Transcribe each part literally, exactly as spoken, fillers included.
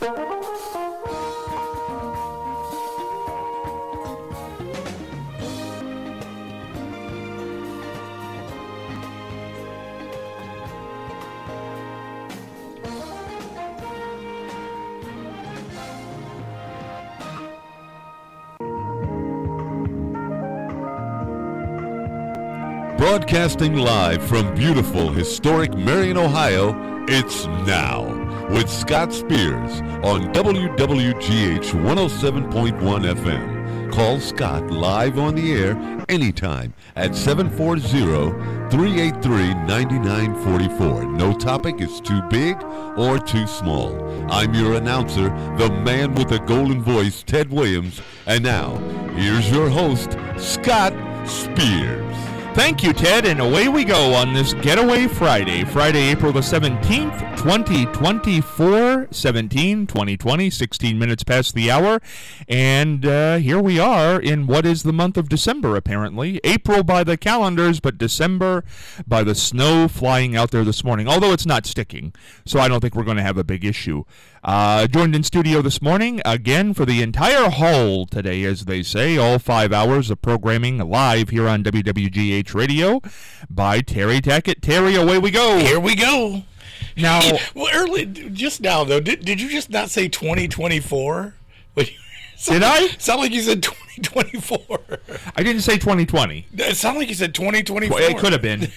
Broadcasting live from beautiful, historic Marion, Ohio, it's Now with Scott Spears on W W G H one oh seven point one F M. Call Scott live on the air anytime at seven four zero, three eight three, nine nine four four. No topic is too big or too small. I'm your announcer, the man with the golden voice, Ted Williams. And now, here's your host, Scott Spears. Thank you, Ted, and away we go on this Getaway Friday. Friday, April the seventeenth, twenty twenty-four, seventeen, twenty twenty, sixteen minutes past the hour. And uh, here we are in what is the month of December, apparently. April by the calendars, but December by the snow flying out there this morning, although it's not sticking, so I don't think we're going to have a big issue. Uh, joined in studio this morning, again, for the entire haul today, as they say, all five hours of programming live here on W W G H Radio by Terry Tackett. Terry, away we go. Here we go. Now, well, early, just now, though, did, did you just not say twenty twenty-four? Did I? Sound like you said twenty twenty-four. I didn't say twenty twenty. It sounded like you said twenty twenty-four. It could have been.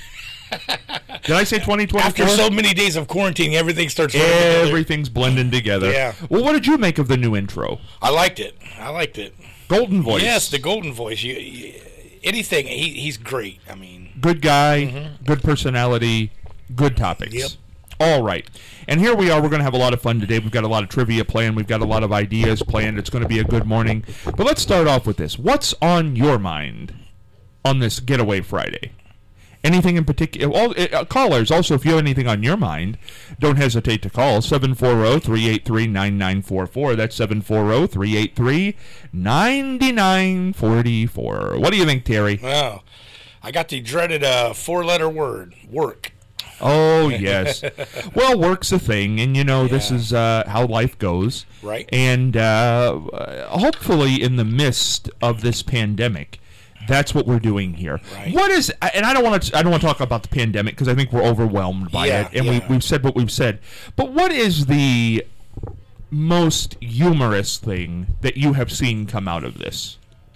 Did I say twenty twenty-four? After so many days of quarantine, everything starts Everything's blending together. Yeah. Well, what did you make of the new intro? I liked it. I liked it. Golden voice. Yes, the golden voice. You, you, anything. He, he's great. I mean, good guy, mm-hmm. good personality, good topics. Yep. All right. And here we are. We're going to have a lot of fun today. We've got a lot of trivia planned. We've got a lot of ideas planned. It's going to be a good morning. But let's start off with this. What's on your mind on this Getaway Friday? Anything in particular? All, uh, callers, also, if you have anything on your mind, don't hesitate to call seven four zero, three eight three, nine nine four four. That's seven four zero, three eight three, nine nine four four. What do you think, Terry? Oh, I got the dreaded uh, four-letter word, work. Oh, yes. Well, work's a thing, and, you know, yeah. this is uh, how life goes. Right. And uh, hopefully in the midst of this pandemic, that's what we're doing here. Right. What is, and I don't want to, I don't want to talk about the pandemic because I think we're overwhelmed by yeah, it, and yeah. we, we've said what we've said. But what is the most humorous thing that you have seen come out of this?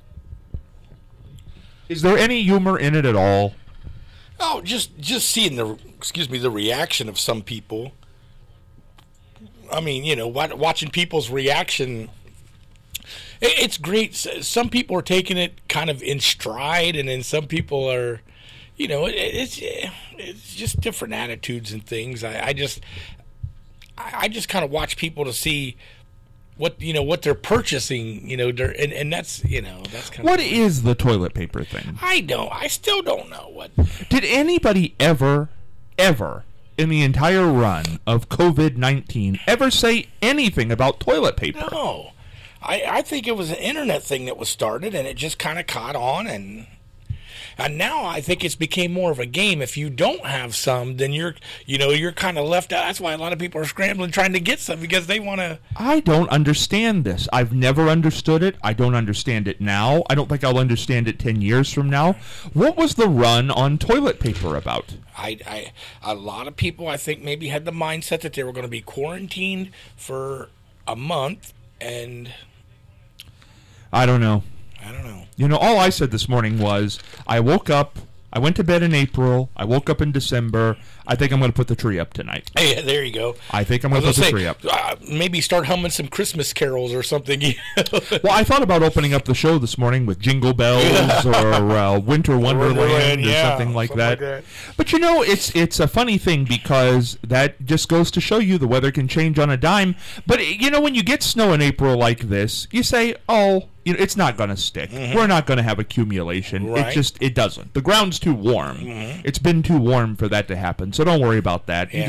Is there any humor in it at all? Oh, just just seeing the excuse me the reaction of some people. I mean, you know, watching people's reaction. It's great. Some people are taking it kind of in stride, and then some people are, you know, it's it's just different attitudes and things. I, I just I just kind of watch people to see what you know what they're purchasing. You know, and and that's you know that's kind what of what is the toilet paper thing? I don't. I still don't know what. Did anybody ever, ever in the entire run of COVID nineteen ever say anything about toilet paper? No. I, I think it was an internet thing that was started, and it just kind of caught on, and and now I think it's became more of a game. If you don't have some, then you're you know you're kind of left out. That's why a lot of people are scrambling trying to get some because they want to. I don't understand this. I've never understood it. I don't understand it now. I don't think I'll understand it ten years from now. What was the run on toilet paper about? I, I a lot of people I think maybe had the mindset that they were going to be quarantined for a month and. I don't know. I don't know. You know, all I said this morning was, I woke up, I went to bed in April, I woke up in December, I think I'm going to put the tree up tonight. Hey, there you go. I think I'm going to put the say, tree up. Uh, maybe start humming some Christmas carols or something. Well, I thought about opening up the show this morning with Jingle Bells or uh, Winter Wonderland, Wonderland or yeah, something, like, something that. like that. But, you know, it's it's a funny thing because that just goes to show you the weather can change on a dime. But, you know, when you get snow in April like this, you say, oh, you know, it's not going to stick. Mm-hmm. We're not going to have accumulation. Right. It just, it doesn't. The ground's too warm. Mm-hmm. It's been too warm for that to happen. So don't worry about that. Yeah. You just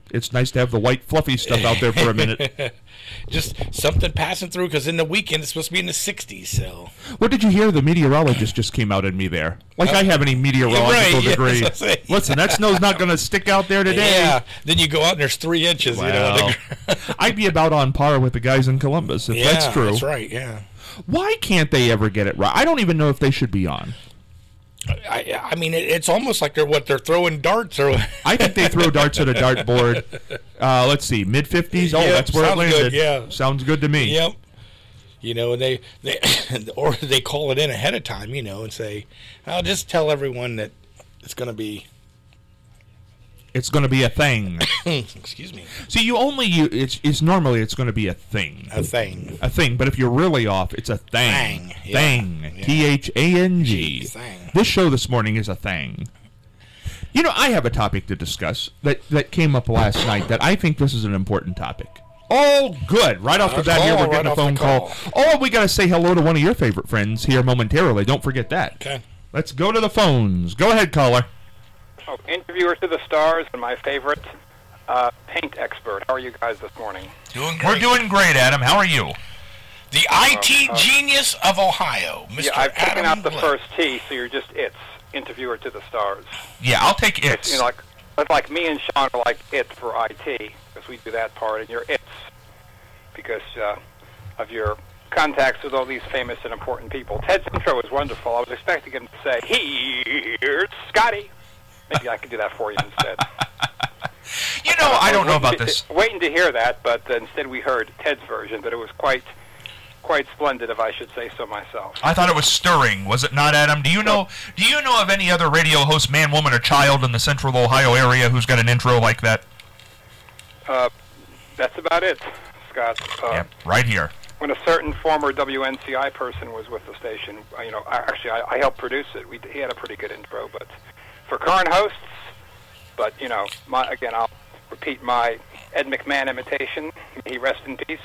It's nice to have the white fluffy stuff out there for a minute. Just something passing through, because in the weekend it's supposed to be in the sixties. So, what did you hear? The meteorologist just came out at me there. Like uh, I have any meteorological right, degree. Yes, yeah. Listen, that snow's not going to stick out there today. Yeah. Then you go out and there's three inches. Well, you know, I'd be about on par with the guys in Columbus if yeah, that's true. That's right. Yeah. Why can't they ever get it right? I don't even know if they should be on. I, I mean, it, it's almost like they're what they're throwing darts. Or I think they throw darts at a dartboard. Uh, let's see, mid fifties. Oh, yep, that's where it landed. Good, yeah, sounds good to me. Yep. You know, and they, they or they call it in ahead of time. You know, and say, "I'll just tell everyone that it's going to be." It's going to be a thing. Excuse me. See, you only you. It's it's normally it's going to be a thing. A thing. A thing. But if you're really off, it's a thing. Thang. Yeah. Thing. Yeah. T H A N G. Thing. This show this morning is a thing. You know, I have a topic to discuss that that came up last night. That I think this is an important topic. Oh, good. Right off the bat, here we're getting a phone call. Oh, we got to say hello to one of your favorite friends here momentarily. Don't forget that. Okay. Let's go to the phones. Go ahead, caller. Oh, interviewer to the stars and my favorite uh, paint expert. How are you guys this morning? Doing great. We're doing great, Adam. How are you? The I T uh, genius of Ohio, Mister Yeah, I've taken Adam out the Blake. first T, so you're just it's. Interviewer to the stars. Yeah, I'll take It's, you know, like, it's like me and Sean are like it for I T, because we do that part, and you're it's because uh, of your contacts with all these famous and important people. Ted's intro was wonderful. I was expecting him to say, "Here's Scotty." Maybe I could do that for you instead. You know, I don't know about to, this. Waiting to hear that, but uh, instead we heard Ted's version, but it was quite, quite splendid, if I should say so myself. I thought it was stirring, was it not, Adam? Do you know? Do you know of any other radio host, man, woman, or child in the Central Ohio area who's got an intro like that? Uh, that's about it, Scott. Uh, yeah, right here. When a certain former W N C I person was with the station, uh, you know, I, actually I, I helped produce it. We, he had a pretty good intro, but for current hosts, but you know, my, again, I'll repeat my Ed McMahon imitation. May he rest in peace.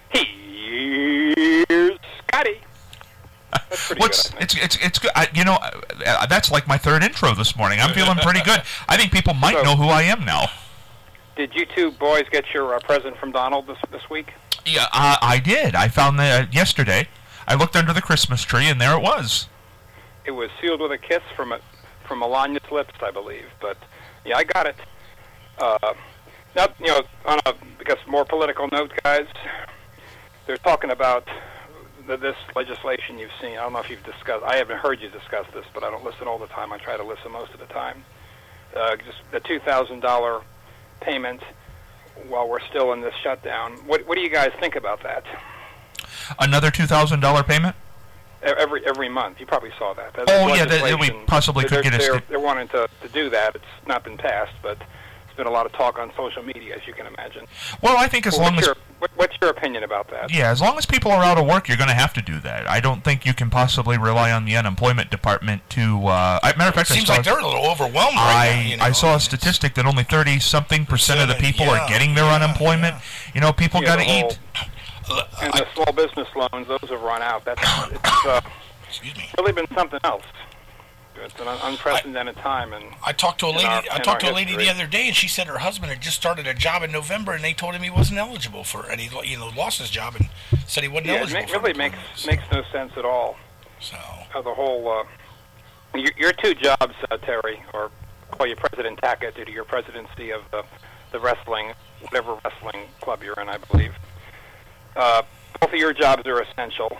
Here's Scotty. That's pretty What's good, I it's it's it's good. I, you know, uh, that's like my third intro this morning. I'm feeling pretty good. I think people might So- know who I am now. Did you two boys get your uh, present from Donald this this week? Yeah, uh, I did. I found that yesterday. I looked under the Christmas tree, and there it was. It was sealed with a kiss from a, from Melania's lips, I believe. But yeah, I got it. Uh, now, you know, on a because more political note, guys, they're talking about the, this legislation you've seen. I don't know if you've discussed. I haven't heard you discuss this, but I don't listen all the time. I try to listen most of the time. Uh, just the two thousand dollar payment while we're still in this shutdown. What what do you guys think about that? Another two thousand dollar payment. Every every month, you probably saw that. That's Oh, yeah, that- that we legislation. possibly could they're, get a they're, sti- they're wanting to, to do that. It's not been passed, but there's been a lot of talk on social media, as you can imagine. Well, I think as Well, long what's, as your, what, what's your opinion about that? yeah, as long as people are out of work, you're going to have to do that. I don't think you can possibly rely on the unemployment department to. Uh, I, matter of fact, I Seems saw, like they're a little overwhelmed right I now. You know? I saw a statistic that only thirty something percent of the people Yeah, are getting their yeah, unemployment. yeah. You know, people Yeah, got to the whole- eat. And the small business loans, those have run out. That's it's uh, Excuse me. really been something else. It's an un- unprecedented time, and I talked to a in lady. our- I in talked to our a lady history. the other day, and she said her husband had just started a job in November, and they told him he wasn't eligible for, and he you know lost his job and said he wasn't yeah, it eligible. ma- for really makes unemployment. makes no sense at all. So Uh, the whole uh, your, your two jobs, uh, Terry, or call you President Tackett due to your presidency of the the wrestling, whatever wrestling club you're in, I believe. Uh, both of your jobs are essential.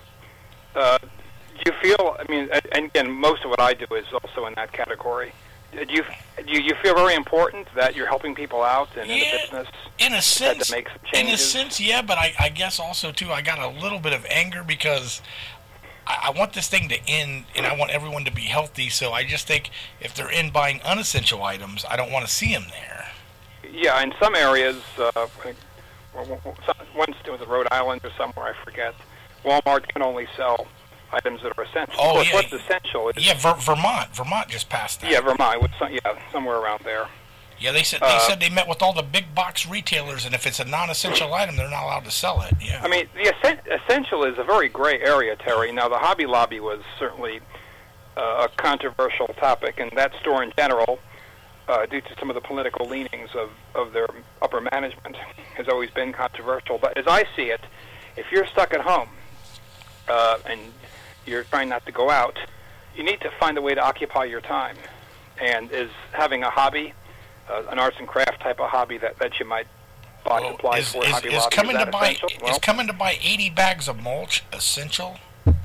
Uh, do you feel? I mean, a- and again, most of what I do is also in that category. Do you do you feel very important that you're helping people out and in Yeah. the business? in a Had sense, to make some in a changes? sense, yeah, but I, I guess also too, I got a little bit of anger because I, I want this thing to end, and I want everyone to be healthy. So I just think if they're in buying unessential items, I don't want to see them there. Yeah, in some areas, uh, I think, well, well, well, some- one it was in Rhode Island or somewhere, I forget. Walmart can only sell items that are essential. Oh, Of course, yeah. what's essential is Yeah, Ver- Vermont, Vermont just passed that. yeah, Vermont. With some, yeah, somewhere around there. Yeah, they said they Uh, said they met with all the big box retailers, and if it's a non-essential item, they're not allowed to sell it. Yeah. I mean, the essen- essential is a very gray area, Terry. Now, the Hobby Lobby was certainly uh, a controversial topic, and that store in general uh, due to some of the political leanings of, of their upper management, has always been controversial. But as I see it, if you're stuck at home uh, and you're trying not to go out, you need to find a way to occupy your time. And is having a hobby, uh, an arts and craft type of hobby that, that you might buy Well, supplies is, for is, Hobby is Lobby, coming is to that buy essential? is Well, coming to buy eighty bags of mulch essential?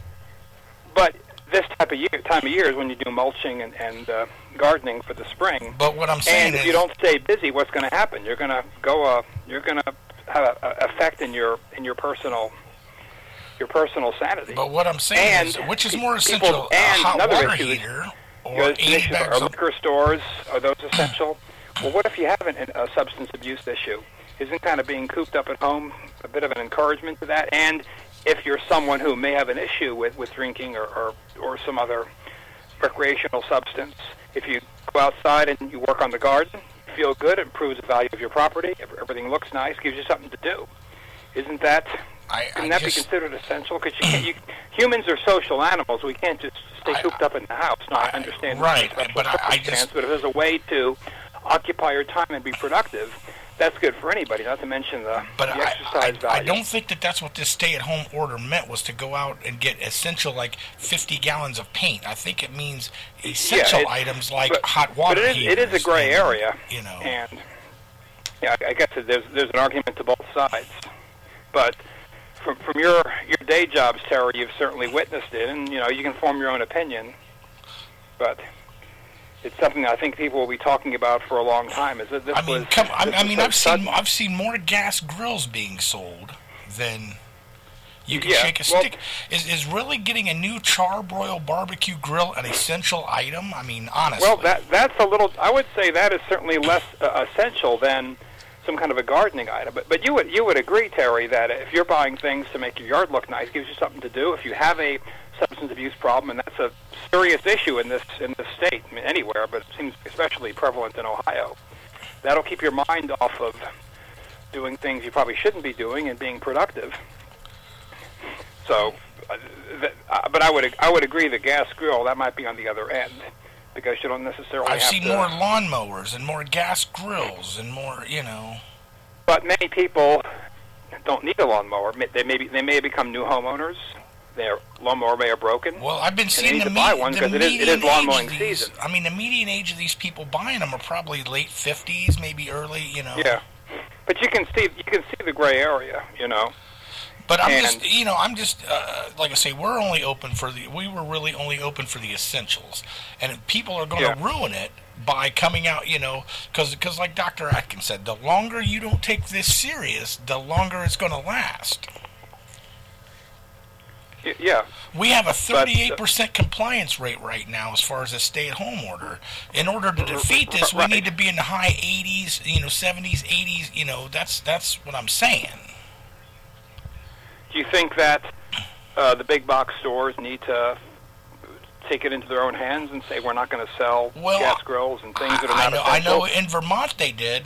but this type of year, time of year is when you do mulching and, and uh, gardening for the spring. But what I'm saying And if is, you don't stay busy, what's going to happen? You're going to go. Uh, you're going to have an effect in your in your personal your personal sanity. but what I'm saying and is, which is pe- more people- essential, a and hot another water issue is- heater or Because eighty issues bags are of liquor stores, are those essential? Well, what if you have an, a substance abuse issue? Isn't kind of being cooped up at home a bit of an encouragement to that? And if you're someone who may have an issue with, with drinking or, or, or some other recreational substance, if you go outside and you work on the garden, you feel good, it improves the value of your property, everything looks nice, gives you something to do. Isn't that, I, I can that just, be considered essential? Because you can't, you, humans are social animals. We can't just stay I- cooped up in the house. Now, I I- understand right, the special but I- I just- circumstance, but if there's a way to occupy your time and be productive, that's good for anybody, not to mention the, But the I, exercise I, value. I don't think that that's what this stay-at-home order meant, was to go out and get essential, like fifty gallons of paint. I think it means essential it- items like but, hot water but it is, it is a heaters gray and, area, You know, and yeah, I I guess that there's there's an argument to both sides. But from from your your day jobs, Terry, you've certainly witnessed it, and you know you can form your own opinion. But it's something that I think people will be talking about for a long time. Is that this I mean, was? come, I, this I was mean, so I've seen sudden. I've seen more gas grills being sold than you can Yeah, shake a well- stick. Is is really getting a new charbroil barbecue grill an essential item? I mean, honestly. Well, that that's a little. I would say that is certainly less uh, essential than some kind of a gardening item. But but you would you would agree, Terry, that if you're buying things to make your yard look nice, gives you something to do. If you have a substance abuse problem, and that's a serious issue in this in this state, I mean, anywhere, but it seems especially prevalent in Ohio. That'll keep your mind off of doing things you probably shouldn't be doing and being productive. So, uh, th- uh, but I would I would agree the gas grill, that might be on the other end, because you don't necessarily I've have seen to. more lawnmowers and more gas grills and more, you know. But many people don't need a lawnmower. May- They may be, they may become new homeowners. Their lawnmower may have broken. Well, I've been they seeing need the, to buy me- one the 'cause it is- it is median lawn age mowing of these, season. I mean, the median age of these people buying them are probably late fifties, maybe early, you know. Yeah, but you can see you can see the gray area. You know. But I'm And- just, you know, I'm just, uh, like I say, we're only open for the, we were really only open for the essentials. And if people are going to Yeah. ruin it by coming out, you know, because like Doctor Atkins said, the longer you don't take this serious, the longer it's going to last. Y- Yeah. We have a thirty-eight percent compliance rate right now as far as a stay-at-home order. In order to defeat this, we Right. need to be in the high eighties, you know, seventies, eighties, you know, that's that's what I'm saying. Do you think that uh, the big box stores need to take it into their own hands and say we're not going to sell Well, gas grills and things that are I, I not know, I essential? know in Vermont they did.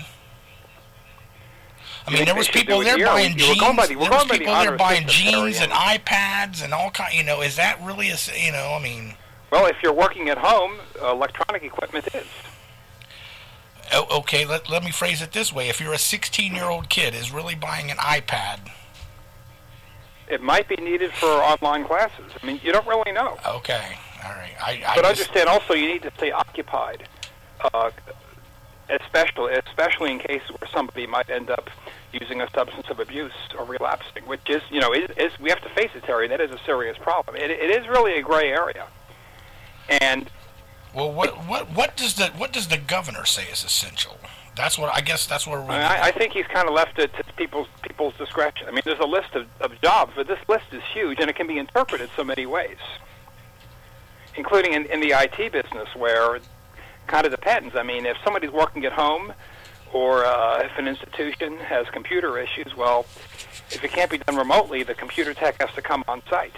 I You mean, think there they was should people do it there here? buying We- we're jeans. going by the- we're There was going by the people there honor buying system, Terry, jeans and and- iPads and all kind. You know, is that really a? s- You know, I mean, Well, if you're working at home, uh, electronic equipment is. o- okay. Let let me phrase it this way: if you're a sixteen-year-old kid is really buying an iPad, It might be needed for online classes. I mean, you don't really know. okay, all right. I, I But just, understand also you need to stay occupied, uh, especially especially in cases where somebody might end up using a substance of abuse or relapsing, which is, you know, is, is we have to face it, Terry, that is a serious problem. It, it is really a gray area. And well, what what what does the what does the governor say is essential? That's what I guess. That's where we. I, mean, I, I think he's kind of left it to people's people's discretion. I mean, there's a list of, of jobs, but this list is huge, and it can be interpreted so many ways, including in, in the I T business, where it kind of depends. I mean, if somebody's working at home, or uh, if an institution has computer issues, well, if it can't be done remotely, the computer tech has to come on site.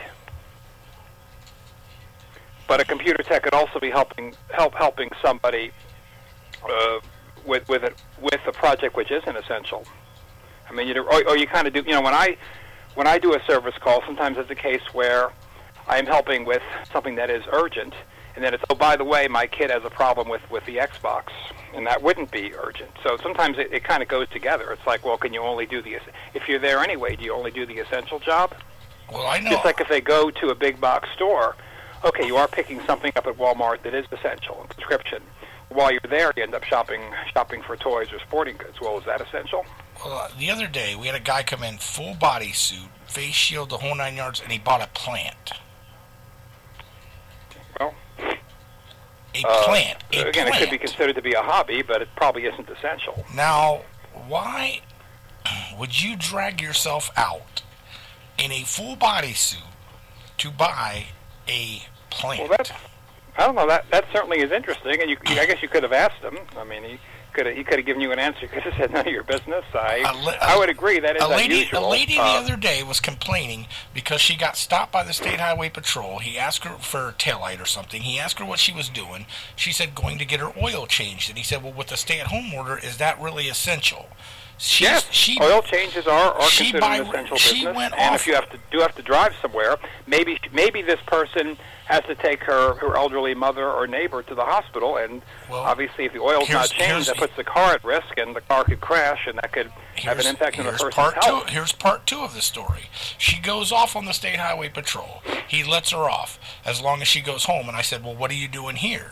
But a computer tech could also be helping help helping somebody uh, with with a, with a project which isn't essential. I mean, you do, or, or you kind of do. You know, when I when I do a service call, sometimes it's a case where I am helping with something that is urgent. and then it's, oh, by the way, my kid has a problem with, with the Xbox, and that wouldn't be urgent. So sometimes it, it kind of goes together. It's like, well, can you only do the, if you're there anyway, do you only do the essential job? Well, I know. Just like if they go to a big box store, okay, you are picking something up at Walmart that is essential, a prescription. While you're there, you end up shopping shopping for toys or sporting goods. Well, is that essential? Well, uh, the other day, we had a guy come in, full body suit, face shield, the whole nine yards, and he bought a plant. Well, a uh, plant. A again, plant. It could be considered to be a hobby, but it probably isn't essential. Now, why would you drag yourself out in a full body suit to buy a plant? Well, that's, I don't know, that that certainly is interesting, and you, you, I guess you could have asked him. I mean, he could have, he could have given you an answer. He could have said none of your business. I, A li- I would agree that is a lady, unusual. A lady the Uh, other day was complaining because she got stopped by the State Highway Patrol. He asked her for a taillight or something. He asked her what she was doing. She said going to get her oil changed. And he said, well, with the stay-at-home order, is that really essential? She's, Yes, she, oil changes are, are she considered by- an essential she business. went and off- if you have to do have to drive somewhere, maybe maybe this person has to take her, her elderly mother or neighbor to the hospital, and Well, obviously if the oil's here's- not here's changed, that the- puts the car at risk, and the car could crash, and that could have an Here's- impact on the here's person's part health. Two, here's part two of the story. She goes off on the State Highway Patrol. He lets her off as long as she goes home. And I said, well, what are you doing here?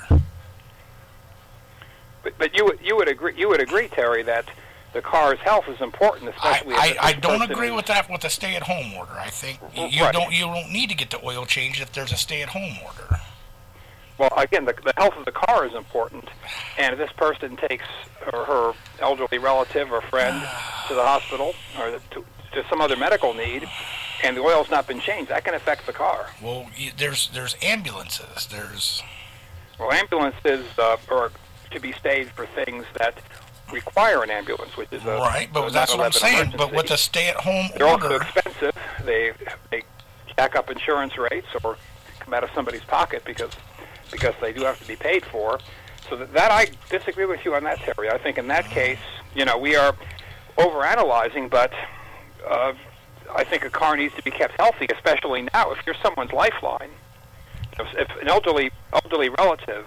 But, but you would you would agree you would agree, Terry, that the car's health is important, I, especially if I, this I don't person agree is- with that with the stay-at-home order. I think you Right. don't you don't need to get the oil changed if there's a stay-at-home order. Well, again, the, the health of the car is important, and if this person takes her, her elderly relative or friend to the hospital or to, to some other medical need, and the oil's not been changed, that can affect the car. Well, you, there's there's ambulances. There's Well, ambulances uh, are to be staged for things that require an ambulance, which is a right, but a that's what I'm nine eleven saying. But with emergency. the stay-at-home They're also order, expensive. They they jack up insurance rates or come out of somebody's pocket because because they do have to be paid for. So that, that I disagree with you on that, Terry. I think in that case, you know, we are overanalyzing, but uh, I think a car needs to be kept healthy, especially now. If you're someone's lifeline, if, if an elderly elderly relative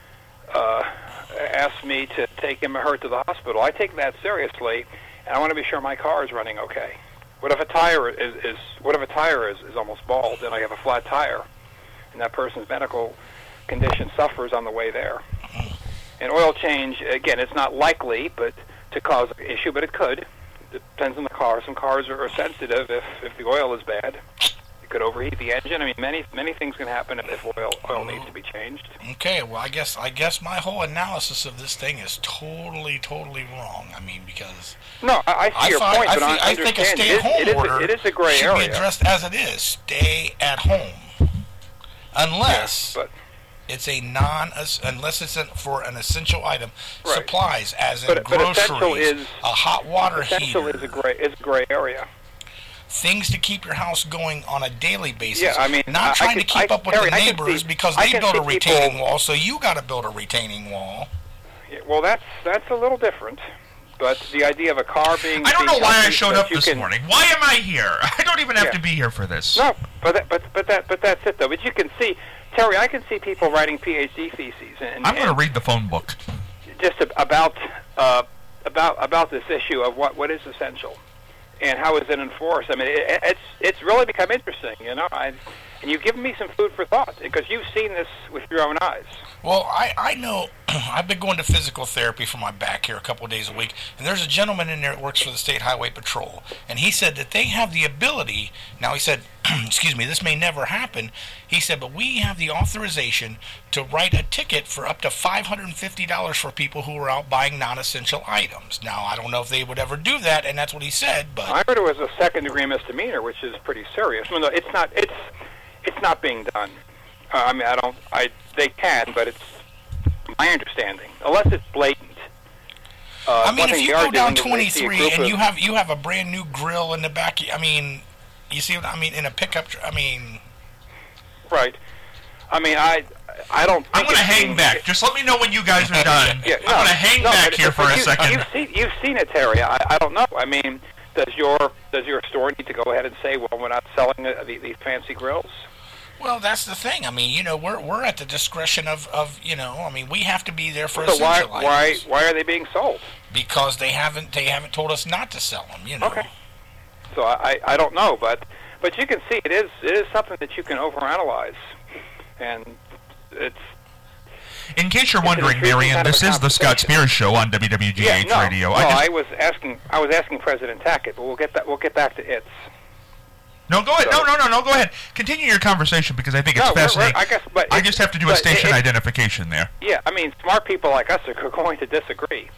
uh, asks me to take him or her to the hospital, I take that seriously, and I want to be sure my car is running okay. What if a tire is, is what if a tire is, is almost bald and I have a flat tire, and that person's medical condition suffers on the way there? An oil change, again, it's not likely, but to cause an issue, but it could. It depends on the car. Some cars are, are sensitive if, if the oil is bad. It could overheat the engine. I mean, many many things can happen if oil oil needs to be changed. okay. Well, I guess I guess my whole analysis of this thing is totally totally wrong. I mean, because No, I, I see I, your thought, point, I, but thi- I I think a understand it is, stay-at-home it is, order a, it is a gray should area. be addressed as it is. Stay at home, unless but it's a non unless it's an, for an essential item. Right. Supplies, as in But- but groceries, essential is- a hot water essential heater, is a gray is a gray area. things to keep your house going on a daily basis. Yeah, I mean, not I- I trying can- to keep I- up with Terry, the I can neighbors see- because I they can built a see people- retaining wall, so you got to build a retaining wall. Yeah, well, that's that's a little different. But the idea of a car being I don't know being why I healthy showed so up you this can, morning. Why am I here? I don't even have Yeah. to be here for this. No, but that, but but that but that's it though. But you can see, Terry, I can see people writing PhD theses and, I'm going to and read the phone book. just ab- about uh, about about this issue of what, what is essential and how is it enforced. I mean, it, it's it's really become interesting, you know. I, and you've given me some food for thought because you've seen this with your own eyes. Well, I, I know I've been going to physical therapy for my back here a couple of days a week, and there's a gentleman in there that works for the State Highway Patrol, and he said that they have the ability, now he said, excuse me, this may never happen, he said, but we have the authorization to write a ticket for up to five hundred fifty dollars for people who are out buying non-essential items. Now, I don't know if they would ever do that, and that's what he said, but... I heard it was a second-degree misdemeanor, which is pretty serious. No, no, it's not. It's it's not being done. Uh, I mean, I don't. I they can, but it's my understanding, unless it's blatant. Uh, I mean, one if thing you they are go down doing is they see a twenty-three group and of- you have you have a brand new grill in the back, I mean, you see what I mean, in a pickup, tr- I mean... right. I mean, I I don't. I'm think going to it's hang being- back. Just let me know when you guys are done. Yeah, I'm going to hang no, back but- here for but a you, second. You've seen, you've seen it, Terry. I, I don't know. I mean, does your does your store need to go ahead and say, well, we're not selling uh, the, these fancy grills? Well, that's the thing. I mean, you know, we're we're at the discretion of, of you know, I mean, we have to be there for So why essential why items why are they being sold? because they haven't they haven't told us not to sell them. You know. Okay. So I, I don't know, but but you can see it is it is something that you can overanalyze, and it's. In case you're It's an wondering, intriguing Marion, kind of this a is the Scott conversation. Spears Show on W W G H Yeah, no, Radio. no, I just, I was asking I was asking President Tackett, but we'll get that we'll get back to its. no, go ahead. so- No, no, no, no. Go ahead. Continue your conversation because I think it's No, we're- we're- fascinating. I guess, but I it- just have to do a but station it- identification there. Yeah, I mean, smart people like us are going to disagree,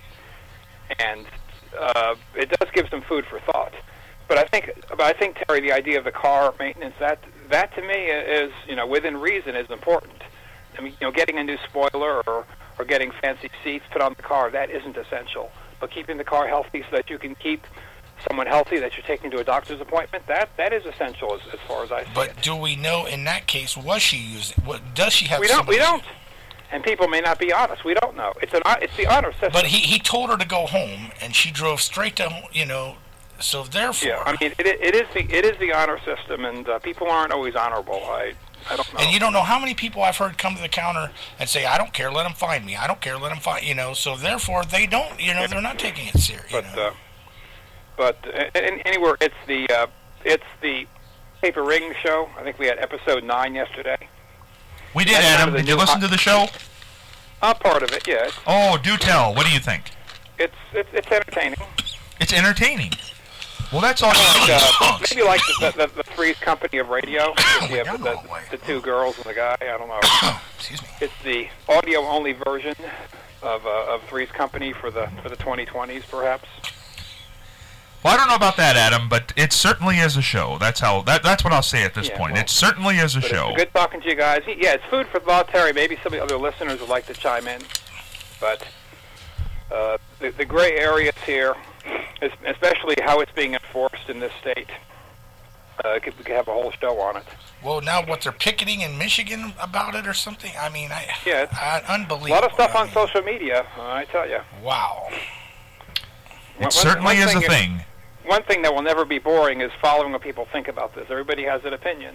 and uh, it does give some food for thought. But I think, but I think Terry, the idea of the car maintenance that that to me is, you know, within reason is important. I mean, you know, getting a new spoiler or or getting fancy seats put on the car, that isn't essential. But keeping the car healthy so that you can keep someone healthy that you're taking to a doctor's appointment, that that is essential as, as far as I see But it. do we know in that case was she using? What does she have? We don't. We somebody- don't. And people may not be honest. We don't know. It's an it's the honor system. But he he told her to go home, and she drove straight to home, you know. So therefore, Yeah, I mean, it, it is the it is the honor system, and uh, people aren't always honorable. I I don't know. and you don't know how many people I've heard come to the counter and say, "I don't care, let them find me. I don't care, let them find." You know, so therefore they don't. You know, they're not taking it serious. but you know? uh, but uh, and anywhere it's the uh, it's the Paper Ring show. I think we had episode nine yesterday. We did, That's kind Adam. of the Did you new listen hot- to the show? Uh, part of it, yeah. It's Oh, do tell. What do you think? it's it's, it's entertaining. It's entertaining. Well, that's all. Like, uh, Punks. maybe like the, the, the Three's Company of Radio. You have down the, the long way. the, the two girls and the guy. I don't know. Excuse me. It's the audio-only version of uh, of Three's Company for the for the twenty twenties, perhaps. Well, I don't know about that, Adam, but it certainly is a show. That's how. That, that's what I'll say at this Yeah, point. well, It certainly is a But show. it's good talking to you guys. Yeah, it's food for thought, Terry. Maybe some of the other listeners would like to chime in. But uh, the, the gray areas here, is especially how it's being enforced in this state, uh, could, we could have a whole show on it. Well, now what they're picketing in Michigan about it or something? I mean, I Yeah, it's- I, A unbelievable. lot of stuff I on mean, social media, uh, I tell you. Wow. It One- certainly one is a thing- thing. One thing that will never be boring is following what people think about this. Everybody has an opinion.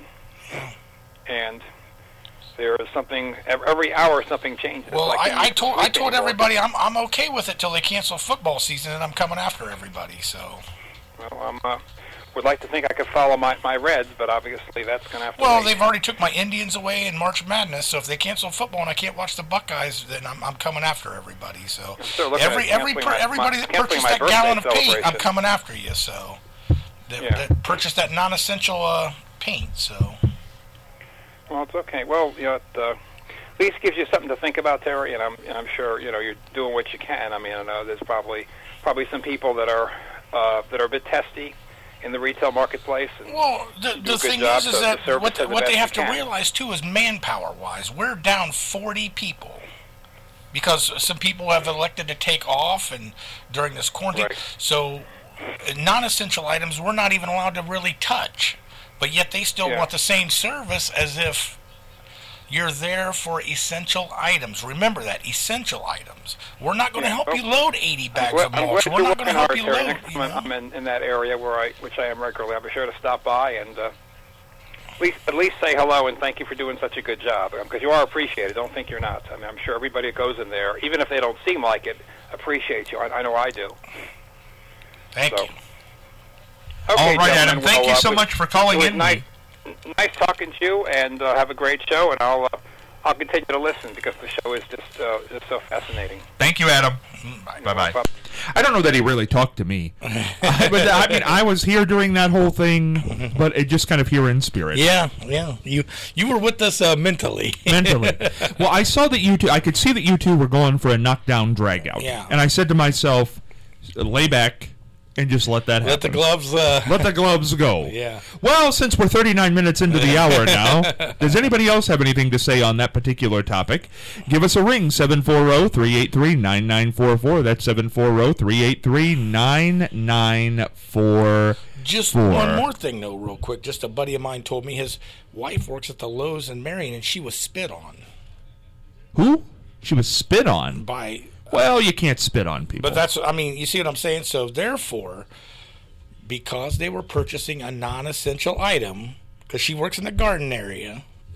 And there is something, ev- every hour something changes. Well, Like the I, I told I weekend told work. everybody I'm I'm okay with it till they cancel football season, and I'm coming after everybody. So. Well, I'm, uh, would like to think I could follow my, my Reds, but obviously that's going to have to Well, wait. they've already took my Indians away in March Madness, so if they cancel football and I can't watch the Buckeyes, then I'm, I'm coming after everybody. So still looking every at every canceling per, my- everybody my- that canceling purchased my that birthday gallon of paint, I'm celebration. coming after you. So that, Yeah. that purchased that non-essential uh, paint. So Well, it's okay. Well, you know, it uh, at least gives you something to think about, Terry, and I'm and I'm sure you know you're doing what you can. I mean, I know there's probably probably some people that are uh, that are a bit testy in the retail marketplace. And well, the, do a the good thing job is, is to- that to service what it the what they best have you to can. realize too is manpower-wise, we're down forty people. Because some people have elected to take off and during this quarantine. Right. So uh, non-essential items we're not even allowed to really touch. But yet they still Yeah. want the same service as if you're there for essential items. Remember that, essential items. We're not going to Yeah, help well, you load eighty bags I'm of glad, I'm mulch. glad We're you're not going to working help hard, you Terry. load. Next You time know? I'm in, in that area where I, which I am regularly, I'll be sure to stop by and uh, at least at least say hello and thank you for doing such a good job, because you are appreciated. Don't think you're not. I mean, I'm sure everybody that goes in there, even if they don't seem like it, appreciates you. I, I know I do. Thank So. you. Okay, All right, gentlemen, Adam. Thank well, you uh, so it- much for calling it was in. Nice, nice talking to you, and uh, have a great show. And I'll uh, I'll continue to listen because the show is just uh, just so fascinating. Thank you, Adam. Bye. Bye-bye. I don't know that he really talked to me. I, but I mean, I was here during that whole thing, but it just kind of here in spirit. Yeah, yeah. You you were with us uh, mentally. Mentally. Well, I saw that you two, I could see that you two were going for a knockdown drag out. Yeah. And I said to myself, lay back and just let that happen. Let the gloves. Uh, Let the gloves go. Yeah. Well, since we're thirty-nine minutes into the hour now, does anybody else have anything to say on that particular topic? Give us a ring, seven four zero, three eight three, nine nine four four. That's seven four zero, three eight three, nine nine four four. Just Four. one more thing, though, real quick. Just a buddy of mine told me his wife works at the Lowe's in Marion, and she was spit on Who? She was spit on. by. Well, you can't spit on people. But that's, I mean, you see what I'm saying? So, therefore, because they were purchasing a non essential item, because she works in the garden area,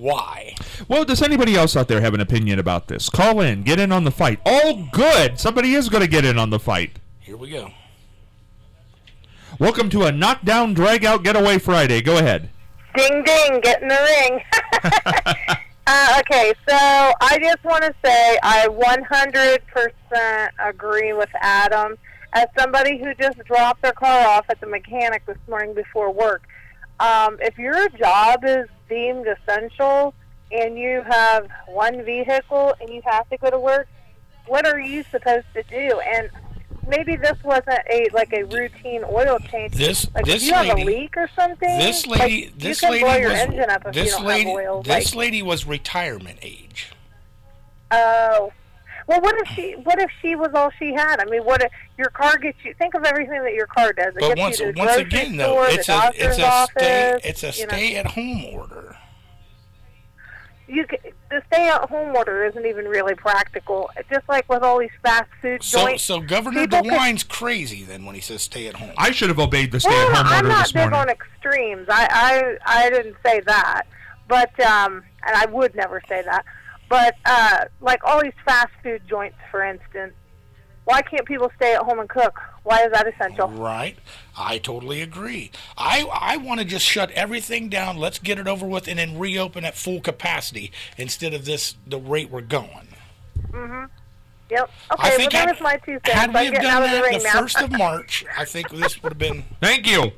Why? Well, does anybody else out there have an opinion about this? Call in. Get in on the fight. Oh, good. Somebody is going to get in on the fight. Here we go. Welcome to a knockdown, drag-out, getaway Friday. Go ahead. Ding, ding. Get in the ring. uh, okay, so I just want to say I one hundred percent agree with Adam. As somebody who just dropped their car off at the mechanic this morning before work, um, if your job is deemed essential and you have one vehicle and you have to go to work, what are you supposed to do? And maybe this wasn't a like a routine oil change. This like this if you lady, have a leak or something. This lady, like, this you can lady blow your was engine up if this you don't lady, have oil. this like, lady was retirement age. Oh, well, what if she? What if she was all she had? I mean, what if your car gets you? Think of everything that your car does. It But gets once you to the once grocery again, though, store, it's the a doctor's it's a office. stay it's a you know. stay at home order. You can, the stay-at-home order isn't even really practical. Just like with all these fast food So joints. so Governor people could- DeWine's crazy then when he says stay at home. I should have obeyed the Well, stay-at-home I'm order not this big morning. on extremes. I, I I didn't say that, but um, and I would never say that. But uh, like all these fast food joints, for instance, why can't people stay at home and cook? Why is that essential? Right. I totally agree. I I want to just shut everything down. Let's get it over with and then reopen at full capacity instead of this the rate we're going. Mm-hmm. Yep. I Okay, well, think that had, was my two cents. had I'm we have getting done out of the that ring the now. first of March, I think this would have been. Thank you.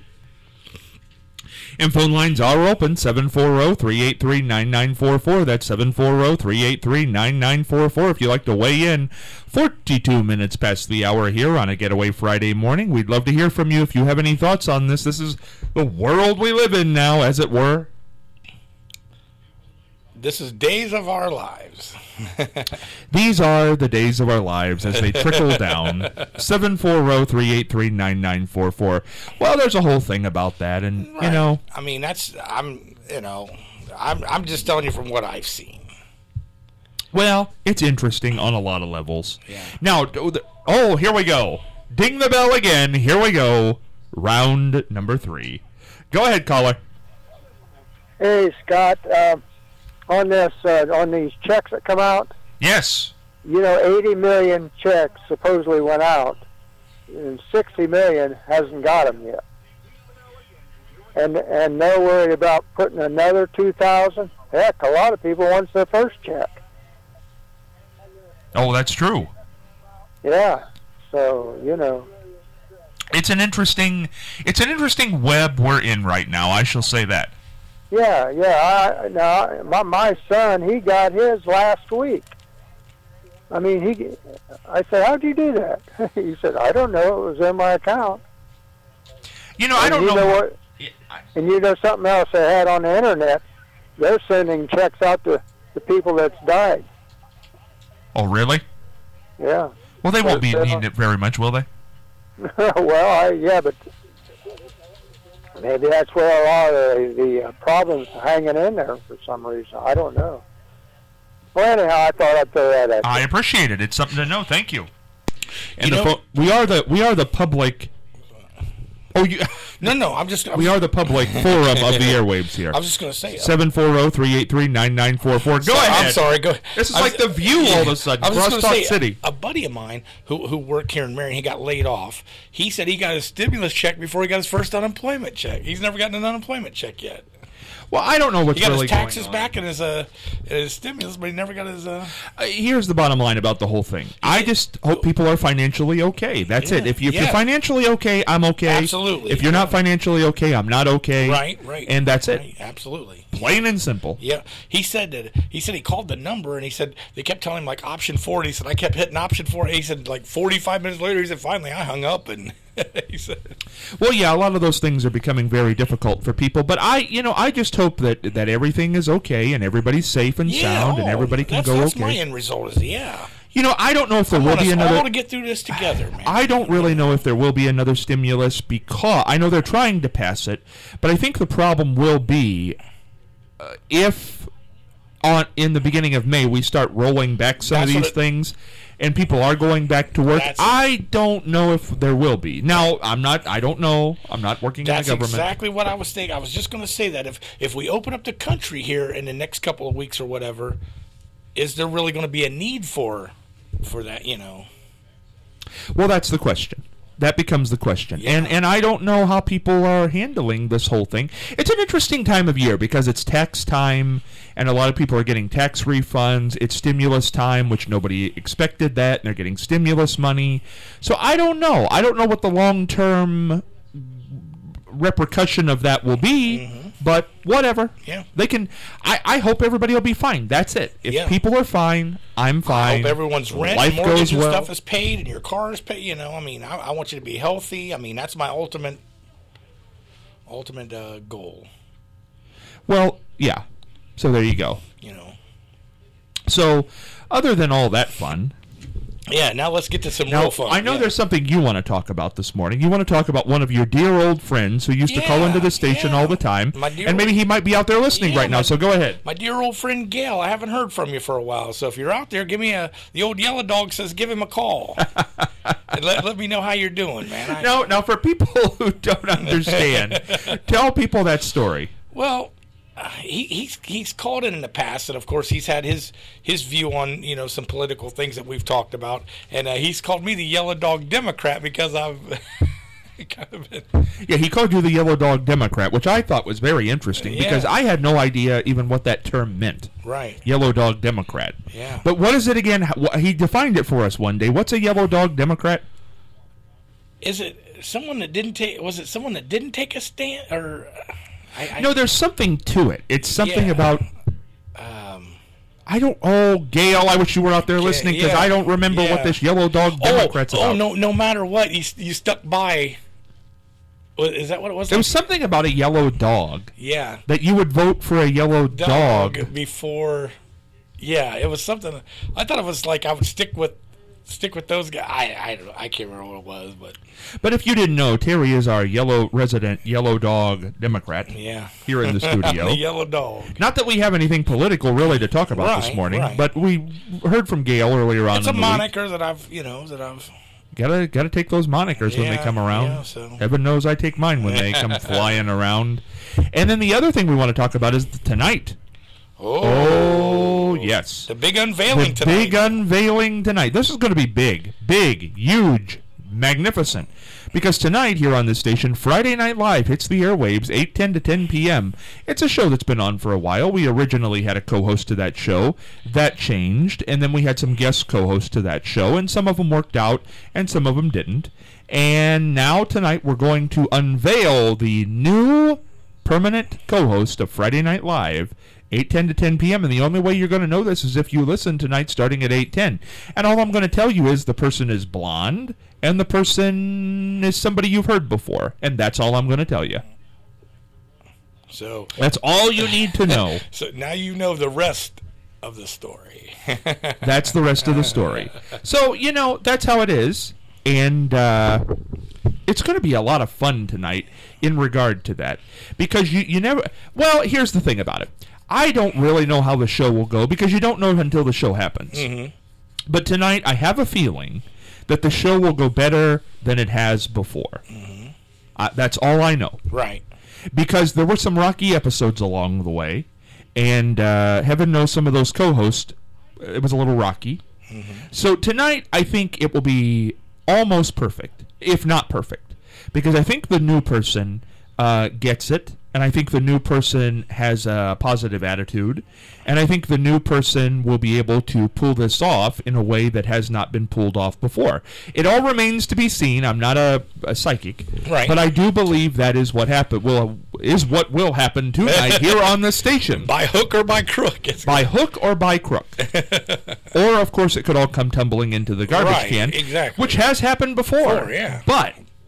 And phone lines are open, seven four zero, three eight three, nine nine four four. That's seven four zero, three eight three, nine nine four four. If you'd like to weigh in, forty-two minutes past the hour here on a Getaway Friday morning. We'd love to hear from you if you have any thoughts on this. This is the world we live in now, as it were. This is days of our lives. These are the days of our lives as they trickle down. seven four zero, three eight three, nine nine four four. Well, there's a whole thing about that, and, Right. you know. I mean, that's, I'm, you know, I'm, I'm just telling you from what I've seen. Well, it's interesting on a lot of levels. Yeah. Now, oh, here we go. Ding the bell again. Here we go. Round number three. Go ahead, caller. Hey, Scott. Uh, on this, uh, on these checks that come out, Yes. you know, eighty million checks supposedly went out, and sixty million hasn't got them yet. And and they're worried about putting another two thousand. Heck, a lot of people wants their first check. Oh, that's true. Yeah. So you know. It's an interesting it's an interesting web we're in right now, I shall say that. Yeah, yeah. I, now, my my son, he got his last week. I mean, he. I said, "How'd you do that?" He said, "I don't know. It was in my account." You know, I And don't you know, know what, what. And you know something else they had on the internet? They're sending checks out to the people that's died. Oh, really? Yeah. Well, they won't be They're- needing it very much, will they? well, I, yeah, but maybe that's where a lot of the, the uh, problems are hanging in there for some reason. I don't know. Well, anyhow, I thought I'd throw that at you. I appreciate it. It's something to know. Thank you. And You the know- pho- we are the we are the public. Oh, you. No, no, I'm just. I'm We are the public forum of the airwaves here. I was just going to say. seven four zero, three eight three, nine nine four four. Go So- ahead. I'm sorry. Go ahead. This is I like was- The View all of a sudden. I was just gonna Rostock say, City. A, a buddy of mine who who worked here in Marion, he got laid off. He said he got his stimulus check before he got his first unemployment check. He's never gotten an unemployment check yet. Well, I don't know what's He got really his taxes going on. back and his uh his stimulus, but he never got his uh. Uh, here's the bottom line about the whole thing. I just hope people are financially okay. That's it. Yeah, If, you, if yeah. you're financially okay, I'm okay. Absolutely. If you're not financially okay, I'm not okay. Right, right. And that's it. Right, absolutely. Plain and simple. Yeah, he said that. He said he called the number and he said they kept telling him like option four. And he said I kept hitting option four. And he said like forty-five minutes later, he said finally I hung up and he said. Well, yeah, a lot of those things are becoming very difficult for people. But I, you know, I just hope that that everything is okay and everybody's safe and Yeah, sound and oh, everybody can that's, go that's okay. my end result is yeah. You know, I don't know if there I will want be us another. all to get through this together, man. I don't really know if there will be another stimulus because I know they're trying to pass it, but I think the problem will be uh, if on in the beginning of May we start rolling back some That's of what these it- things, and people are going back to work. That's- I don't know if there will be. Now, I'm not. I don't know. I'm not working That's in the government. exactly what I was thinking. I was just going to say that if if we open up the country here in the next couple of weeks or whatever, is there really going to be a need for for that? You know. Well, that's the question. That becomes the question. Yeah. And and I don't know how people are handling this whole thing. It's an interesting time of year because it's tax time and a lot of people are getting tax refunds. It's stimulus time, which nobody expected that, and they're getting stimulus money. So I don't know. I don't know what the long-term repercussion of that will be, mm-hmm. but whatever. Yeah. They can I, I hope everybody will be fine. That's it. If Yeah. people are fine, I'm fine. I hope everyone's rent Life and mortgage goes and well. stuff is paid and your car is paid. You know, I mean, I, I want you to be healthy. I mean, that's my ultimate, ultimate uh, goal. Well, yeah. So there you go. You know. So, other than all that fun, Yeah. Now let's get to some now real fun. I know yeah. there's something you want to talk about this morning. You want to talk about one of your dear old friends who used to call Yeah, into the station yeah. all the time, My dear and maybe old- he might be out there listening Yeah, right now. my- So go ahead. My dear old friend Gail, I haven't heard from you for a while. So if you're out there, give me a. The old yellow dog says, give him a call. and let, let me know how you're doing, man. I, Now, now for people who don't understand, tell people that story. Well, uh, he, he's he's called in in the past, and of course he's had his his view on you know some political things that we've talked about, and uh, he's called me the Yellow Dog Democrat because I've kind of been. Yeah, he called you the Yellow Dog Democrat, which I thought was very interesting Yeah. because I had no idea even what that term meant. Right. Yellow Dog Democrat. Yeah. But what is it again? How- wh- He defined it for us one day. What's a Yellow Dog Democrat? Is it someone that didn't take? Was it someone that didn't take a stand, or? I, I, No, there's something to it. It's something Yeah. about. Um, I don't. Oh, Gail, I wish you were out there listening because yeah, I don't remember yeah. what this Yellow Dog oh, Democrat's oh about. no! No matter what, you you stuck by. wa- Is that what it was? There was something about a yellow dog yeah. that you would vote for a yellow dog. dog before. Yeah, it was something. I thought it was like I would stick with stick with those guys. I I don't know. I can't remember what it was, but But if you didn't know, Terry is our yellow resident yellow dog Democrat yeah, here in the studio. the yellow dog. Not that we have anything political really to talk about this Right, morning, right. but we heard from Gail earlier on It's in a the week. moniker that I've you know that I've. Gotta gotta take those monikers when they Yeah, come around. yeah, so- Heaven knows I take mine when they come flying around. And then the other thing we want to talk about is tonight. Oh, yes. The big unveiling The tonight. big unveiling tonight. This is going to be big, big, huge, magnificent. Because tonight here on this station, Friday Night Live hits the airwaves eight ten to ten p.m. It's a show that's been on for a while. We originally had a co-host to that show. That changed. And then we had some guest co-hosts to that show. And some of them worked out and some of them didn't. And now tonight we're going to unveil the new permanent co-host of Friday Night Live, eight ten to ten p.m. And the only way you're going to know this is if you listen tonight starting at eight ten. And all I'm going to tell you is the person is blonde and the person is somebody you've heard before. And that's all I'm going to tell you. So That's all you need to know. so now you know the rest of the story. That's the rest of the story. So, you know, that's how it is. And uh, it's going to be a lot of fun tonight in regard to that. Because you, you never... Well, here's the thing about it. I don't really know how the show will go because you don't know until the show happens. Mm-hmm. But tonight, I have a feeling that the show will go better than it has before. Mm-hmm. Uh, that's all I know. Right. Because there were some rocky episodes along the way. And uh, heaven knows some of those co-hosts, it was a little rocky. Mm-hmm. So tonight, I think it will be almost perfect, if not perfect. Because I think the new person uh, gets it. And I think the new person has a positive attitude. And I think the new person will be able to pull this off in a way that has not been pulled off before. It all remains to be seen. I'm not a, a psychic. Right. But I do believe that is what happened. Will is what will happen tonight here on the station. By hook or by crook. It's By hook or by crook. Or, of course, it could all come tumbling into the garbage Right, can. exactly. Which has happened before. Before, yeah. But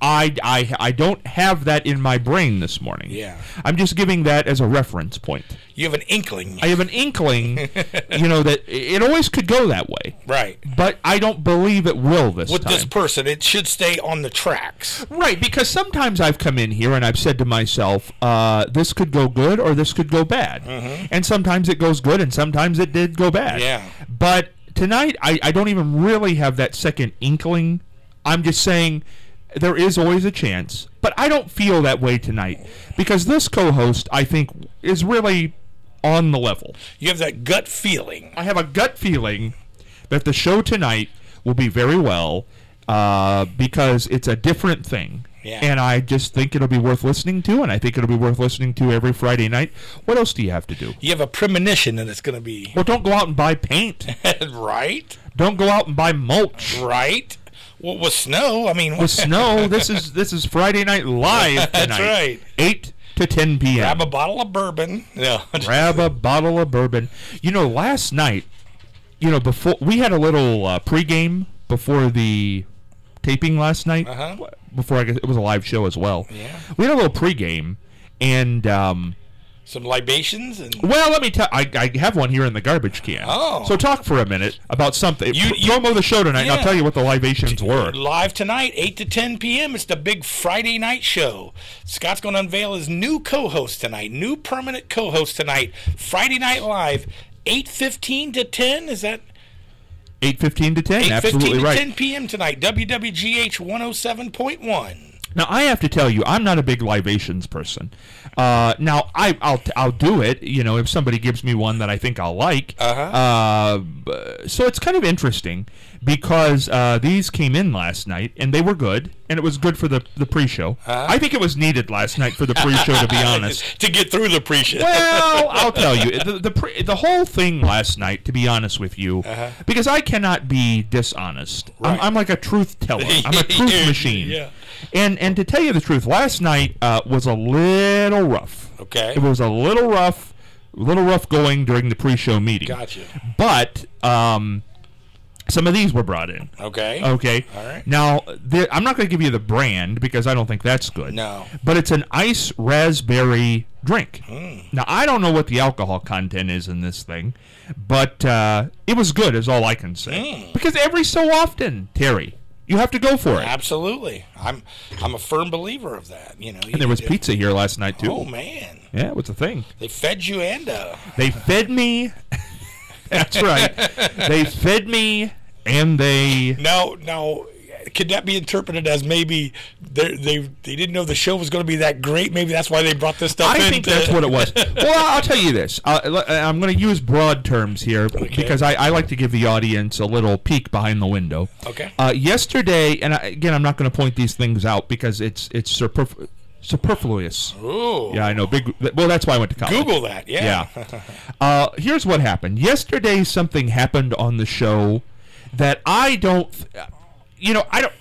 I, I, I don't have that in my brain this morning. Yeah. I'm just giving that as a reference point. You have an inkling. I have an inkling, you know, that it always could go that way. Right. But I don't believe it will this With time. this person, it should stay on the tracks. Right, because sometimes I've come in here and I've said to myself, uh, this could go good or this could go bad. Mm-hmm. And sometimes it goes good and sometimes it did go bad. Yeah. But tonight, I, I don't even really have that second inkling. I'm just saying there is always a chance. But I don't feel that way tonight because this co-host, I think, is really on the level. You have that gut feeling. I have a gut feeling that the show tonight will be very well uh, because it's a different thing. Yeah. And I just think it'll be worth listening to, and I think it'll be worth listening to every Friday night. What else do you have to do? You have a premonition that it's going to be... Well, don't go out and buy paint. Right? Don't go out and buy mulch. Right? Well, with snow, I mean... With snow, this is this is Friday Night Live tonight. That's right. eight to ten p.m. Grab a bottle of bourbon. No. Grab a bottle of bourbon. You know, last night, you know, before we had a little uh, pregame before the taping last night. Uh-huh. Before I guess it was a live show as well. Yeah. We had a little pregame, and um, some libations and. Well, let me tell. I I have one here in the garbage can. Oh. So talk for a minute about something. You- You, you- promo the show tonight, and Yeah. I'll tell you what the libations were. Live tonight, eight to ten p.m. It's the big Friday night show. Scott's going to unveil his new co-host tonight, new permanent co-host tonight. Friday Night Live, eight fifteen to ten. Is that Eight fifteen to ten. eight fifteen Absolutely to right. ten p.m. tonight? W W G H one oh seven point one. Now I have to tell you, I'm not a big libations person. Uh, now I, I'll I'll do it. You know, if somebody gives me one that I think I'll like. Uh-huh. Uh, b- so it's kind of interesting because uh, these came in last night and they were good, and it was good for the the pre-show. Uh-huh. I think it was needed last night for the pre-show, to be honest. To get through the pre-show. Well, I'll tell you the the, pre, the whole thing last night. To be honest with you, Uh-huh. because I cannot be dishonest. Right. I'm, I'm like a truth teller. I'm a truth machine. Yeah. And and to tell you the truth, last night uh, was a little rough. Okay. It was a little rough, a little rough going during the pre-show meeting. Gotcha. But um, some of these were brought in. Okay. Okay. All right. Now, the, I'm not going to give you the brand because I don't think that's good. No. But it's an ice raspberry drink. Mm. Now, I don't know what the alcohol content is in this thing, but uh, it was good is all I can say. Mm. Because every so often, Terry, you have to go for it. Absolutely. I'm I'm a firm believer of that. You know. you And there was need to- pizza here last night, too. Oh man. Yeah, what's the thing? They fed you and uh. They fed me. That's right. They fed me, and they. Now, now, could that be interpreted as maybe they they they didn't know the show was going to be that great? Maybe that's why they brought this stuff I in. think to- that's what it was. Well, I'll tell you this. Uh, l- I'm going to use broad terms here because I, I like to give the audience a little peek behind the window. Okay. Uh, yesterday, and I, again, I'm not going to point these things out because it's it's superf- superfluous. Ooh. Yeah, I know. Big. Well, that's why I went to college. Google that. Yeah. Yeah. Uh, here's what happened. Yesterday, something happened on the show that I don't, th- you know, I don't,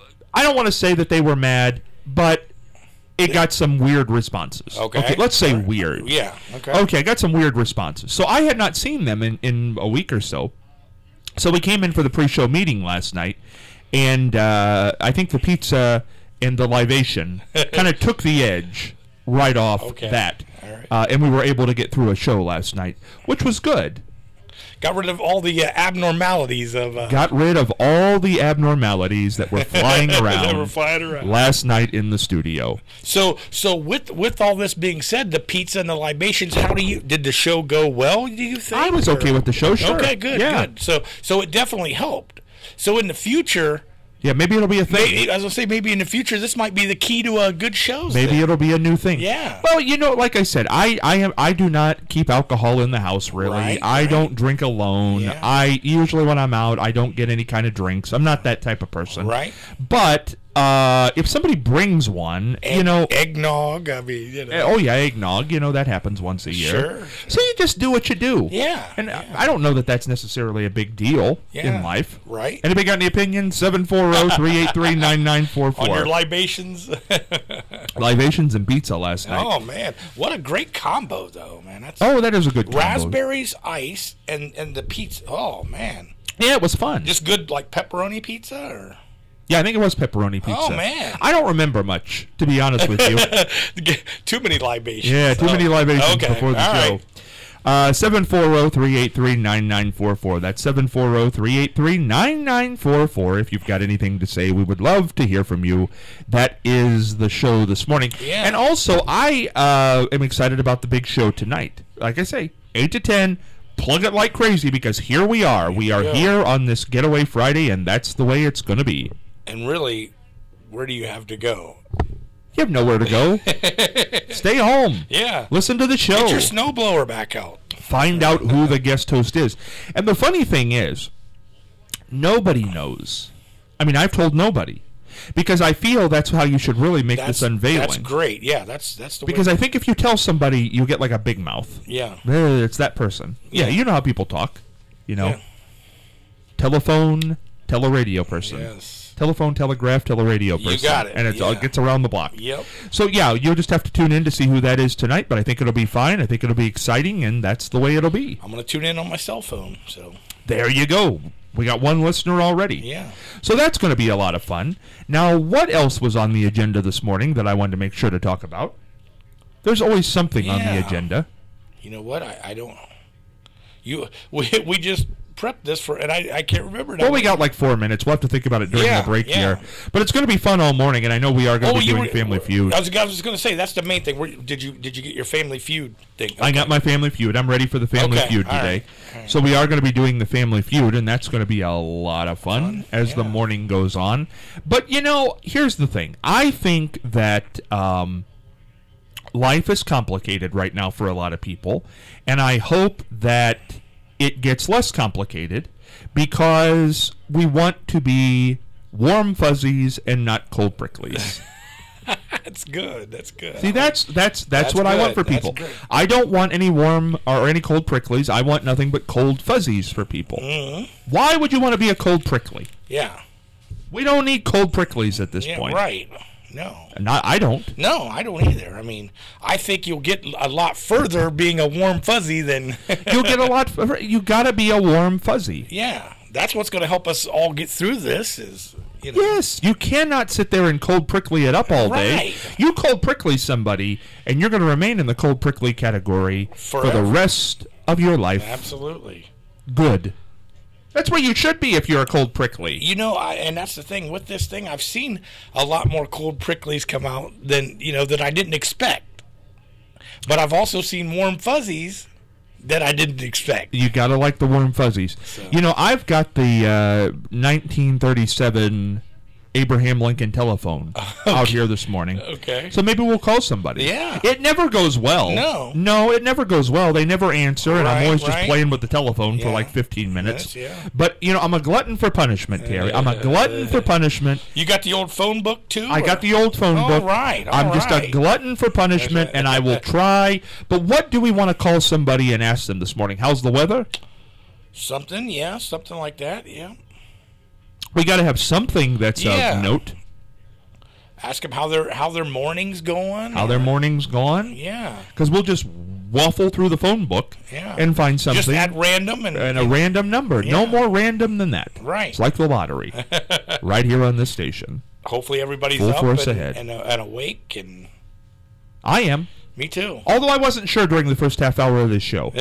I don't want to say that they were mad, but it got some weird responses. Okay. let's say All right. weird. Yeah. Okay. Okay, I got some weird responses. So I had not seen them in, in a week or so. So we came in for the pre-show meeting last night, and uh, I think the pizza and the libation kind of took the edge right off Okay. that. All right. Uh, and we were able to get through a show last night, which was good. Got rid of all the uh, abnormalities of. Uh, Got rid of all the abnormalities that were flying around, that were flying around. last night in the studio. So, so with with all this being said, the pizza and the libations, how do you did the show go well? Do you think? I was okay or- with the show, sure. Okay, good, Yeah. good. So, so it definitely helped. So in the future, Yeah, maybe it'll be a thing. maybe, as I say, maybe in the future, this might be the key to uh, good shows. Maybe then. it'll be a new thing. Yeah. Well, you know, like I said, I I am I do not keep alcohol in the house really. Right, I right. don't drink alone. Yeah. I usually when I'm out, I don't get any kind of drinks. I'm not that type of person. Right. But uh, if somebody brings one, you Egg- know, eggnog. I mean, you know. oh yeah, eggnog. You know that happens once a year. Sure. So you just do what you do. Yeah, And yeah. I don't know that that's necessarily a big deal Yeah, in life. right. Anybody got any opinions? seven four zero, three eight three, nine nine four On your four. libations. Libations and pizza last night. Oh man, what a great combo though, man. That's Oh, that is a good combo. raspberries, ice, and and the pizza. Oh man, Yeah, it was fun. just good like pepperoni pizza or Yeah, I think it was pepperoni pizza. Oh, man. I don't remember much, to be honest with you. Too many libations. Yeah, too oh. many libations okay. before the All show. right. Uh, seven four zero, three eight three, nine nine four four. That's seven four zero, three eight three, nine nine four four. If you've got anything to say, we would love to hear from you. That is the show this morning. Yeah. And also, I uh, am excited about the big show tonight. Like I say, eight to ten, plug it like crazy, because here we are. We are Yeah. here on this Getaway Friday, and that's the way it's going to be. And really, where do you have to go? You have nowhere to go. Stay home. Yeah. Listen to the show. Get your snowblower back out. Find out who the guest host is. And the funny thing is, nobody knows. I mean, I've told nobody. Because I feel that's how you should really make That's, this unveiling. that's great. Yeah, that's that's the Because way. I think if you tell somebody, you get like a big mouth. Yeah. Eh, It's that person. Yeah, Yeah. you know how people talk. You know, Yeah. telephone, teleradio person. Yes. Telephone, telegraph, teleradio person. You got it, And it all yeah. gets around the block. Yep. So, yeah, you'll just have to tune in to see who that is tonight, but I think it'll be fine. I think it'll be exciting, and that's the way it'll be. I'm going to tune in on my cell phone. So. There you go. We got one listener already. Yeah. So that's going to be a lot of fun. Now, what else was on the agenda this morning that I wanted to make sure to talk about? There's always something on the Yeah. agenda. You know what? I, I don't. You we we just prepped this for, and I I can't remember now. Well, we got like four minutes. We'll have to think about it during Yeah, the break yeah. here. But it's going to be fun all morning, and I know we are going to Oh, be you doing were, Family Feud. I was, I was just going to say that's the main thing. Where, did you did you get your Family Feud thing? I got my Family Feud. I'm ready for the Family Okay, Feud all today. right, all right. So we are going to be doing the Family Feud, and that's going to be a lot of fun, Fun, as the yeah. morning goes on. But, you know, here's the thing. I think that um, life is complicated right now for a lot of people, and I hope that it gets less complicated because we want to be warm fuzzies and not cold pricklies. That's good. That's good. See, that's that's that's, That's what I want good. for people. That's good. I don't want any warm or any cold pricklies. I want nothing but cold fuzzies for people. Mm-hmm. Why would you want to be a cold prickly? Yeah. We don't need cold pricklies at this Yeah. point. Right. No. Not, I don't. No, I don't either. I mean, I think you'll get a lot further being a warm fuzzy than. You'll get a lot. You got to be a warm fuzzy. Yeah, that's what's going to help us all get through this. Is you know. Yes, you cannot sit there and cold prickly it up all day. Right. You cold prickly somebody, and you're going to remain in the cold prickly category for the Forever. rest of your life. Absolutely. Good. That's where you should be if you're a cold prickly. You know, I, and that's the thing with this thing. I've seen a lot more cold pricklies come out than you know that I didn't expect. But I've also seen warm fuzzies that I didn't expect. You gotta like the warm fuzzies. So- You know, I've got the uh, nineteen thirty-seven Abraham Lincoln telephone out here this morning. Okay. So maybe we'll call somebody. Yeah. It never goes well. No. No, it never goes well. They never answer, and I'm Right, always just right. playing with the telephone for Yeah. like fifteen minutes. Yes, yeah. But, you know, I'm a glutton for punishment, Terry. I'm a glutton for punishment. You got the old phone book too? I or- got the old phone All book. right, all I'm just a right. glutton for punishment, and I will try. But what do we want to call somebody and ask them this morning? How's the weather? Something, yeah, something like that, yeah. We got to have something that's Yeah. of note. Ask them how their how their morning's going. How their morning's gone. Yeah, Because we'll just waffle through the phone book Yeah. and find something. just at random and, and a random number. No Yeah. more random than that. Right. It's like the lottery. Right here on this station. hopefully everybody's Full up force and, ahead. and, uh, and awake, and I am. me too. Although I wasn't sure during the first half hour of this show.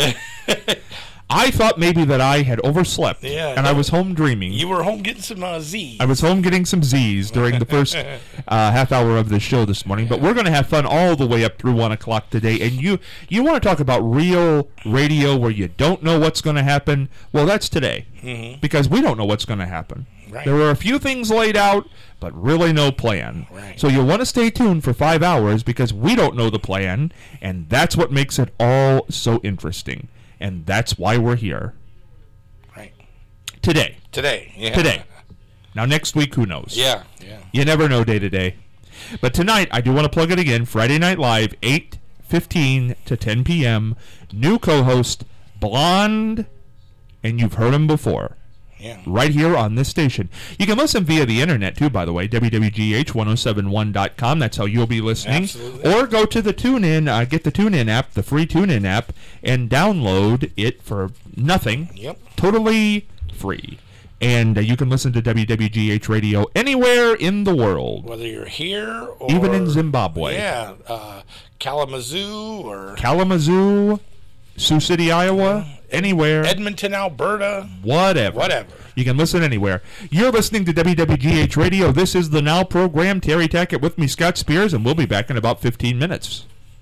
I thought maybe that I had overslept. Yeah, and I no. was home dreaming. You were home getting some uh, Z. I was home getting some Z's during the first uh, half hour of the show this morning. But we're going to have fun all the way up through one o'clock today. And you you want to talk about real radio where you don't know what's going to happen? Well, that's today. Mhm. Because we don't know what's going to happen. Right. There are a few things laid out, but really no plan. Right. So you'll want to stay tuned for five hours because we don't know the plan. And that's what makes it all so interesting. And that's why we're here. Right. Today. Today. Yeah. Today. Now, next week, who knows? Yeah. Yeah. You never know day to day. But tonight, I do want to plug it again. Friday Night Live, eight fifteen to ten p.m. New co-host, Blonde, and you've heard him before. Yeah. Right here on this station. You can listen via the internet, too, by the way, W W G H ten seventy-one dot com. That's how you'll be listening. Absolutely. Or go to the TuneIn, uh, get the TuneIn app, the free TuneIn app, and download it for nothing. Yep. Totally free. And uh, you can listen to W W G H Radio anywhere in the world. Whether you're here or... Even in Zimbabwe. Yeah. Uh, Kalamazoo or... Kalamazoo, Sioux City, Iowa, anywhere. Edmonton, Alberta. Whatever. Whatever. You can listen anywhere. You're listening to W W G H Radio. This is the Now program. Terry Tackett with me, Scott Spears, and we'll be back in about fifteen minutes.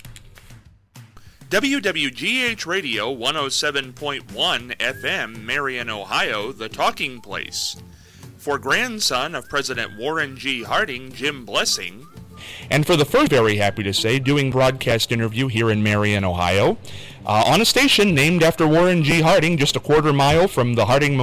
W W G H Radio one oh seven point one F M, Marion, Ohio, the talking place. For grandson of President Warren G. Harding, Jim Blessing. And for the first, very happy to say, doing broadcast interview here in Marion, Ohio, uh, on a station named after Warren G. Harding, just a quarter mile from the Harding